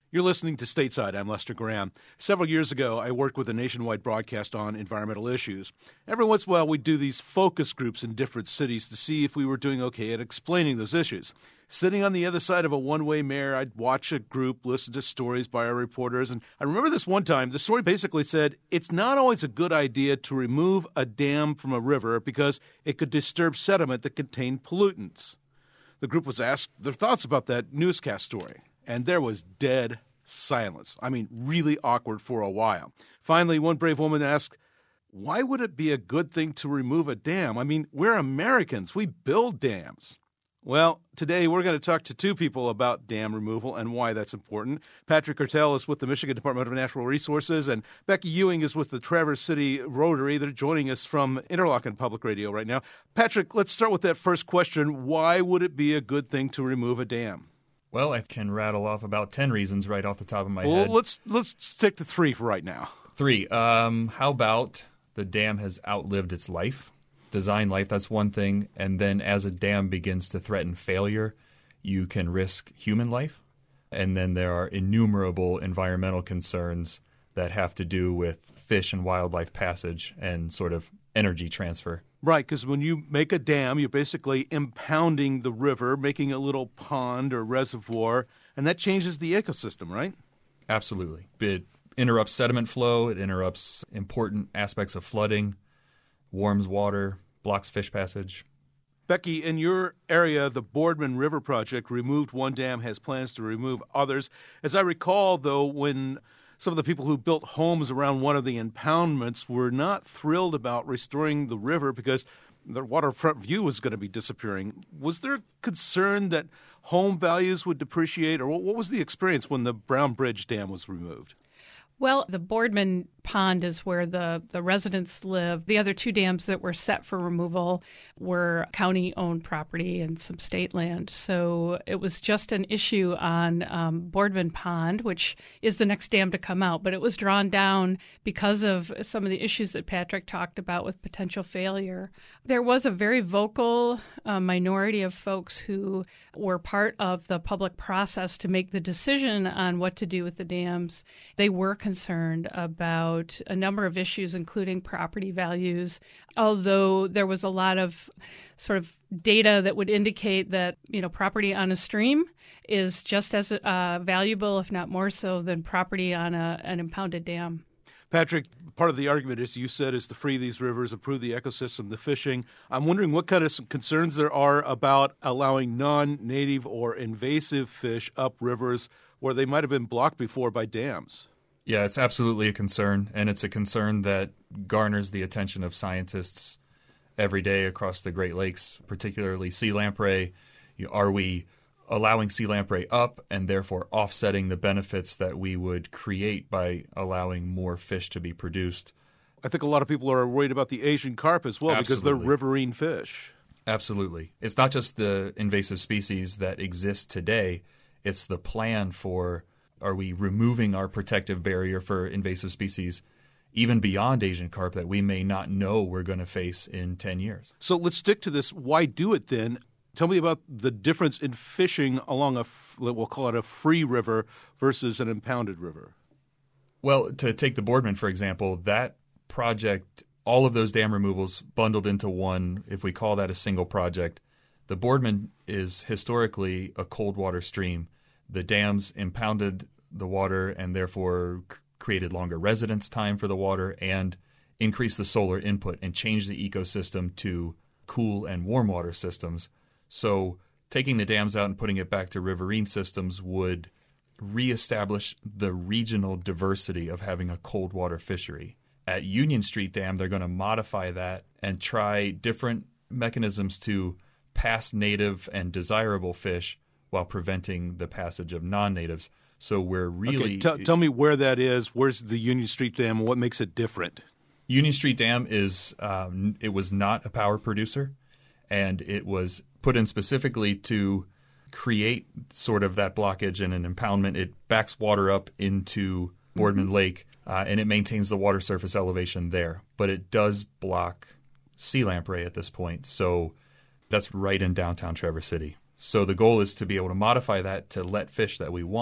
You're listening to Stateside. I'm Lester Graham. Several years ago, I worked with a nationwide broadcast on environmental issues. Every once in a while, we'd do these focus groups in different cities to see if we were doing okay at explaining those issues. Sitting on the other side of a one-way mirror, I'd watch a group, listen to stories by our reporters, and I remember this one time, the story basically said, it's not always a good idea to remove a dam from a river because it could disturb sediment that contained pollutants. The group was asked their thoughts about that newscast story. And there was dead silence. I mean, really awkward for a while. Finally, one brave woman asked, why would it be a good thing to remove a dam? I mean, we're Americans. We build dams. Well, today we're going to talk to two people about dam removal and why that's important. Patrick Hertel is with the Michigan Department of Natural Resources, and Becky Ewing is with the Traverse City Rotary. They're joining us from Interlochen Public Radio right now. Patrick, let's start with that first question. Why would it be a good thing to remove a dam? Well, I can rattle off about 10 reasons right off the top of my head. Well, let's stick to 3 for right now. 3. How about the dam has outlived its life? Design life, that's one thing. And then as a dam begins to threaten failure, you can risk human life. And then there are innumerable environmental concerns that have to do with fish and wildlife passage and sort of energy transfer. Right, because when you make a dam, you're basically impounding the river, making a little pond or reservoir, and that changes the ecosystem, right? Absolutely. It interrupts sediment flow, it interrupts important aspects of flooding, warms water, blocks fish passage. Becky, in your area, the Boardman River Project removed one dam, has plans to remove others. As I recall, though, when some of the people who built homes around one of the impoundments were not thrilled about restoring the river because their waterfront view was going to be disappearing. Was there concern that home values would depreciate, or what was the experience when the Brown Bridge Dam was removed? Well, the Boardman Pond is where the residents live. The other 2 dams that were set for removal were county-owned property and some state land. So it was just an issue on Boardman Pond, which is the next dam to come out. But it was drawn down because of some of the issues that Patrick talked about with potential failure. There was a very vocal minority of folks who were part of the public process to make the decision on what to do with the dams. They were concerned about a number of issues, including property values, although there was a lot of sort of data that would indicate that, property on a stream is just as valuable, if not more so, than property on an impounded dam. Patrick, part of the argument, as you said, is to free these rivers, improve the ecosystem, the fishing. I'm wondering what kind of concerns there are about allowing non-native or invasive fish up rivers where they might have been blocked before by dams. Yeah, it's absolutely a concern, and it's a concern that garners the attention of scientists every day across the Great Lakes, particularly sea lamprey. Are we allowing sea lamprey up and therefore offsetting the benefits that we would create by allowing more fish to be produced? I think a lot of people are worried about the Asian carp as well. Absolutely. Because they're riverine fish. Absolutely. It's not just the invasive species that exist today. It's the plan for, are we removing our protective barrier for invasive species even beyond Asian carp that we may not know we're going to face in 10 years? So let's stick to this. Why do it then? Tell me about the difference in fishing along we'll call it a free river versus an impounded river. Well, to take the Boardman, for example, that project, all of those dam removals bundled into one, if we call that a single project. The Boardman is historically a cold water stream. The dams impounded the water and therefore created longer residence time for the water and increased the solar input and changed the ecosystem to cool and warm water systems. So taking the dams out and putting it back to riverine systems would reestablish the regional diversity of having a cold water fishery. At Union Street Dam, they're going to modify that and try different mechanisms to pass native and desirable fish while preventing the passage of non-natives. So we're really... Tell me where that is. Where's the Union Street Dam and what makes it different? Union Street Dam is it was not a power producer, and it was put in specifically to create sort of that blockage and an impoundment. It backs water up into Boardman Lake, and it maintains the water surface elevation there. But it does block sea lamprey at this point, so that's right in downtown Traverse City. So the goal is to be able to modify that to let fish that we want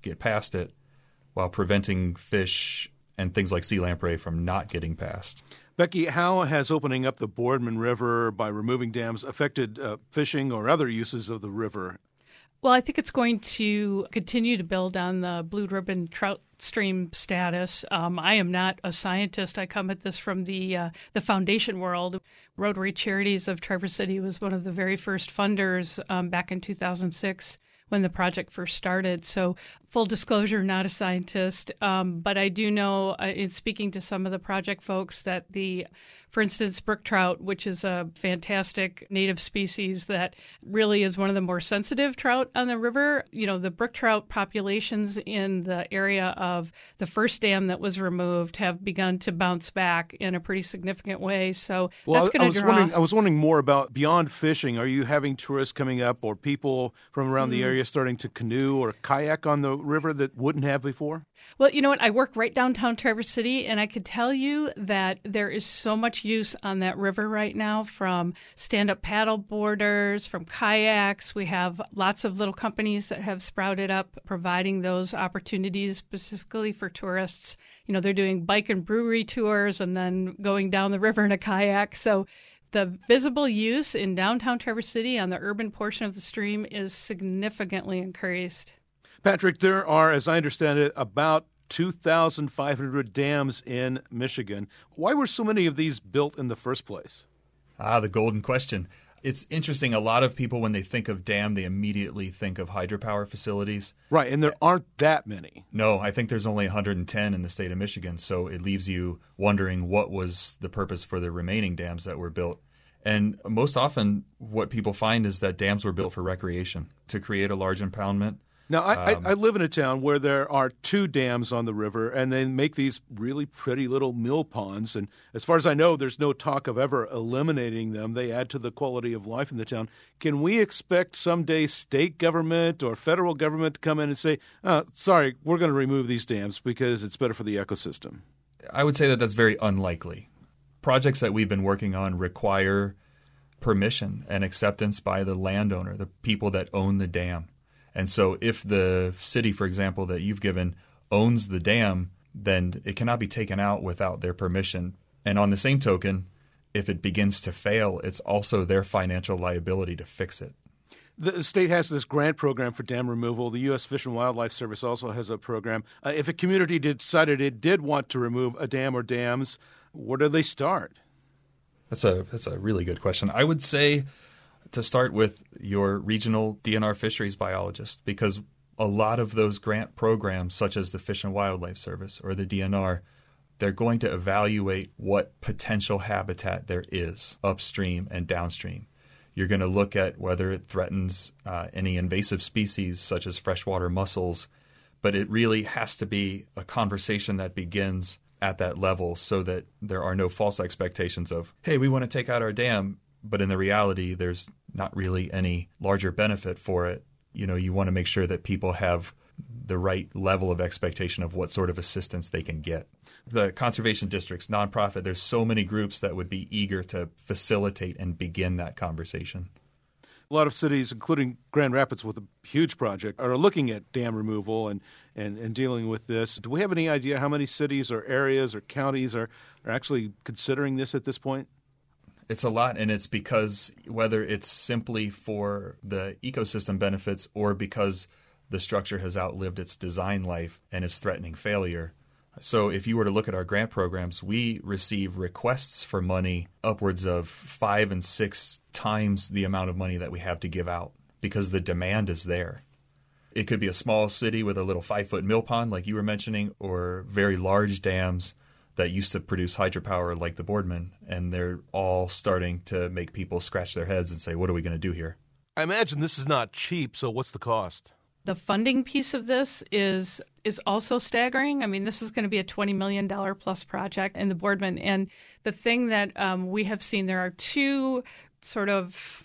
get past it while preventing fish and things like sea lamprey from not getting past. Becky, how has opening up the Boardman River by removing dams affected fishing or other uses of the river? Well, I think it's going to continue to build on the blue ribbon trout stream status. I am not a scientist. I come at this from the foundation world. Rotary Charities of Traverse City was one of the very first funders back in 2006 when the project first started. So full disclosure, not a scientist, but I do know in speaking to some of the project folks that for instance, brook trout, which is a fantastic native species that really is one of the more sensitive trout on the river. The brook trout populations in the area of the first dam that was removed have begun to bounce back in a pretty significant way. So that's going to draw. I was wondering more about beyond fishing. Are you having tourists coming up or people from around the area starting to canoe or kayak on the river that wouldn't have before? Well, you know what? I work right downtown Traverse City, and I could tell you that there is so much use on that river right now from stand-up paddle boarders, from kayaks. We have lots of little companies that have sprouted up providing those opportunities specifically for tourists. They're doing bike and brewery tours and then going down the river in a kayak. So the visible use in downtown Traverse City on the urban portion of the stream is significantly increased. Patrick, there are, as I understand it, about 2,500 dams in Michigan. Why were so many of these built in the first place? The golden question. It's interesting. A lot of people, when they think of dam, they immediately think of hydropower facilities. Right, and there aren't that many. No, I think there's only 110 in the state of Michigan, so it leaves you wondering what was the purpose for the remaining dams that were built. And most often what people find is that dams were built for recreation, to create a large impoundment. Now, I live in a town where there are 2 dams on the river, and they make these really pretty little mill ponds. And as far as I know, there's no talk of ever eliminating them. They add to the quality of life in the town. Can we expect someday state government or federal government to come in and say, sorry, we're going to remove these dams because it's better for the ecosystem? I would say that that's very unlikely. Projects that we've been working on require permission and acceptance by the landowner, the people that own the dam. And so if the city, for example, that you've given owns the dam, then it cannot be taken out without their permission. And on the same token, if it begins to fail, it's also their financial liability to fix it. The state has this grant program for dam removal. The U.S. Fish and Wildlife Service also has a program. If a community decided it did want to remove a dam or dams, where do they start? That's a really good question. I would say to start with your regional DNR fisheries biologist, because a lot of those grant programs, such as the Fish and Wildlife Service or the DNR, they're going to evaluate what potential habitat there is upstream and downstream. You're going to look at whether it threatens any invasive species such as freshwater mussels, but it really has to be a conversation that begins at that level so that there are no false expectations of, hey, we want to take out our dam, but in the reality, there's not really any larger benefit for it. You want to make sure that people have the right level of expectation of what sort of assistance they can get. The conservation districts, nonprofit, there's so many groups that would be eager to facilitate and begin that conversation. A lot of cities, including Grand Rapids with a huge project, are looking at dam removal and dealing with this. Do we have any idea how many cities or areas or counties are actually considering this at this point? It's a lot, and it's because whether it's simply for the ecosystem benefits or because the structure has outlived its design life and is threatening failure. So if you were to look at our grant programs, we receive requests for money upwards of 5 and 6 times the amount of money that we have to give out because the demand is there. It could be a small city with a little 5-foot mill pond like you were mentioning, or very large dams that used to produce hydropower like the Boardman, and they're all starting to make people scratch their heads and say, what are we going to do here? I imagine this is not cheap, so what's the cost? The funding piece of this is also staggering. I mean, this is going to be a $20 million plus project in the Boardman. And the thing that we have seen, there are 2 sort of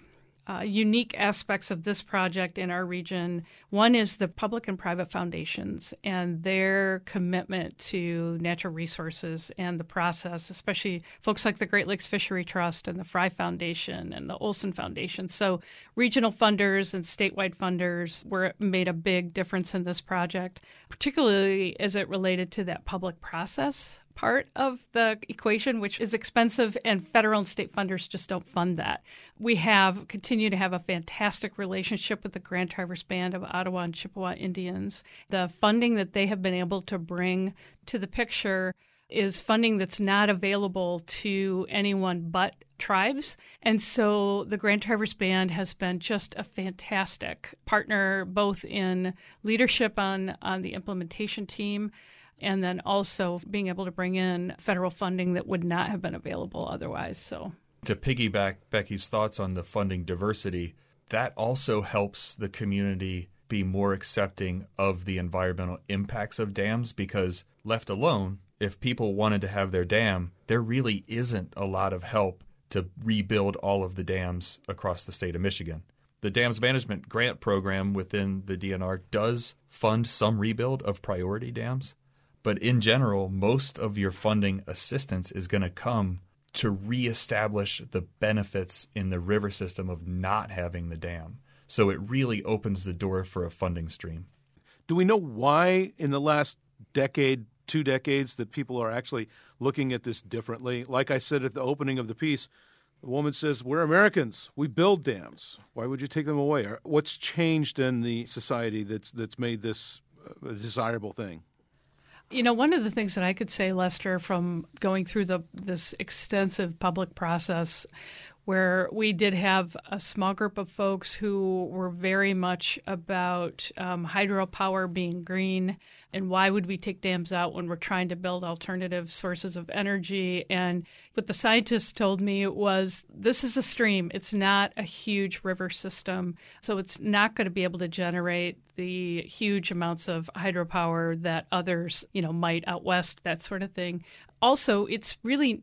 unique aspects of this project in our region. One is the public and private foundations and their commitment to natural resources and the process, especially folks like the Great Lakes Fishery Trust and the Fry Foundation and the Olson Foundation. So regional funders and statewide funders made a big difference in this project, particularly as it related to that public process part of the equation, which is expensive, and federal and state funders just don't fund that. We continue to have a fantastic relationship with the Grand Traverse Band of Ottawa and Chippewa Indians. The funding that they have been able to bring to the picture is funding that's not available to anyone but tribes. And so the Grand Traverse Band has been just a fantastic partner, both in leadership on the implementation team, and then also being able to bring in federal funding that would not have been available otherwise. So, to piggyback Becky's thoughts on the funding diversity, that also helps the community be more accepting of the environmental impacts of dams, because left alone, if people wanted to have their dam, there really isn't a lot of help to rebuild all of the dams across the state of Michigan. The Dams Management Grant Program within the DNR does fund some rebuild of priority dams. But in general, most of your funding assistance is going to come to reestablish the benefits in the river system of not having the dam. So it really opens the door for a funding stream. Do we know why in the last decade, 2 decades, that people are actually looking at this differently? Like I said at the opening of the piece, the woman says, we're Americans. We build dams. Why would you take them away? What's changed in the society that's made this a desirable thing? You know, one of the things that I could say, Lester, from going through this extensive public process, where we did have a small group of folks who were very much about hydropower being green, and why would we take dams out when we're trying to build alternative sources of energy. And what the scientists told me was, this is a stream. It's not a huge river system, so it's not going to be able to generate the huge amounts of hydropower that others, might out west, that sort of thing. Also, it's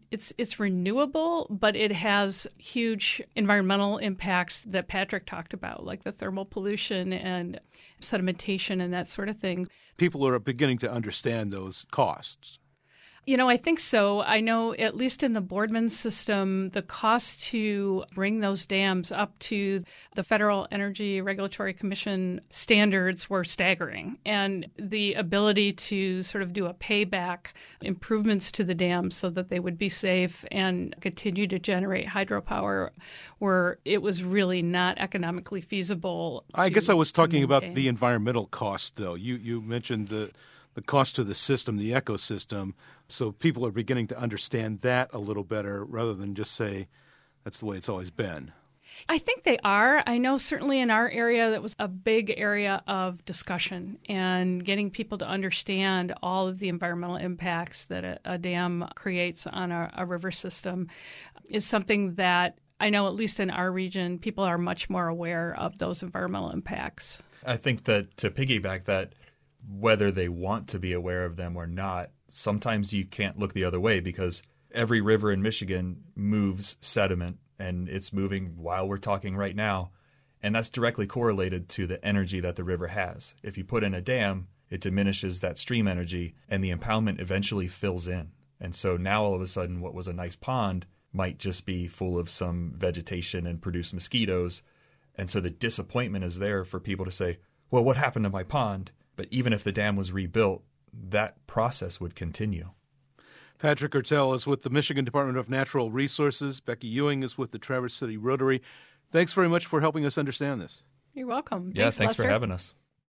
renewable, but it has huge environmental impacts that Patrick talked about, like the thermal pollution and sedimentation and that sort of thing. People are beginning to understand those costs. I think so. I know, at least in the Boardman system, the cost to bring those dams up to the Federal Energy Regulatory Commission standards were staggering. And the ability to sort of do a payback improvements to the dams so that they would be safe and continue to generate hydropower, it was really not economically feasible. I guess I was talking about the environmental cost, though. You mentioned the cost to the system, the ecosystem, so people are beginning to understand that a little better rather than just say that's the way it's always been. I think they are. I know certainly in our area that was a big area of discussion, and getting people to understand all of the environmental impacts that a dam creates on a river system is something that I know, at least in our region, people are much more aware of those environmental impacts. I think that to piggyback that, whether they want to be aware of them or not, sometimes you can't look the other way, because every river in Michigan moves sediment, and it's moving while we're talking right now. And that's directly correlated to the energy that the river has. If you put in a dam, it diminishes that stream energy, and the impoundment eventually fills in. And so now all of a sudden what was a nice pond might just be full of some vegetation and produce mosquitoes. And so the disappointment is there for people to say, well, what happened to my pond? But even if the dam was rebuilt, that process would continue. Patrick Hertel is with the Michigan Department of Natural Resources. Becky Ewing is with the Traverse City Rotary. Thanks very much for helping us understand this. You're welcome. Thanks for having us.